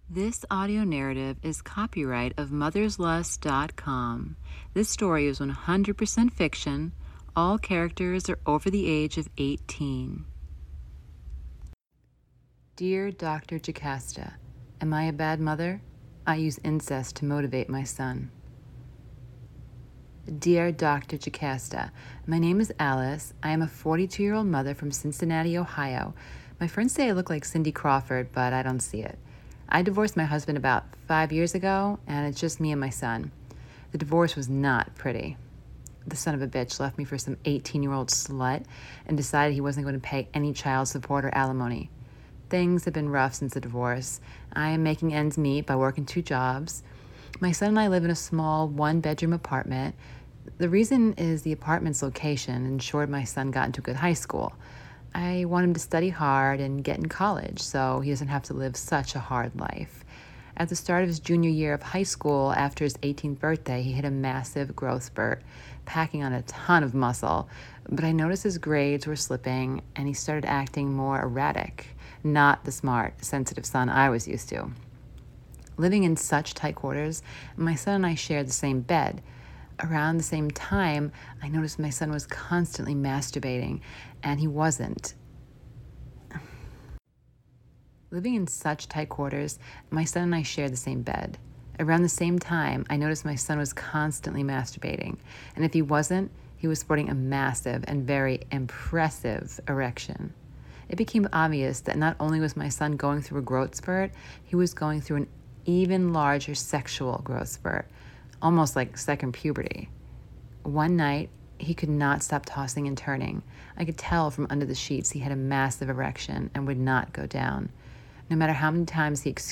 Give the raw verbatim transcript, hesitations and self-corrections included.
This audio narrative is copyright of mothers lust dot com. This story is one hundred percent fiction. All characters are over the age of eighteen. Dear Doctor Jocasta, am I a bad mother? I use incest to motivate my son. Dear Doctor Jocasta, my name is Alice. I am a forty-two-year-old mother from Cincinnati, Ohio. My friends say I look like Cindy Crawford, but I don't see it. I divorced my husband about five years ago, and it's just me and my son. The divorce was not pretty. The son of a bitch left me for some eighteen-year-old slut and decided he wasn't going to pay any child support or alimony. Things have been rough since the divorce. I am making ends meet by working two jobs. My son and I live in a small one-bedroom apartment. The reason is the apartment's location ensured my son got into a good high school. I want him to study hard and get in college so he doesn't have to live such a hard life. At the start of his junior year of high school, after his eighteenth birthday, he hit a massive growth spurt, packing on a ton of muscle. But I noticed his grades were slipping and he started acting more erratic, not the smart, sensitive son I was used to. Living in such tight quarters, my son and I shared the same bed. Around the same time, I noticed my son was constantly masturbating, and he wasn't. Living in such tight quarters, my son and I shared the same bed. Around the same time, I noticed my son was constantly masturbating, and if he wasn't, he was sporting a massive and very impressive erection. It became obvious that not only was my son going through a growth spurt, he was going through an even larger sexual growth spurt, almost like second puberty. One night, he could not stop tossing and turning. I could tell from under the sheets he had a massive erection and would not go down. No matter how many times he excused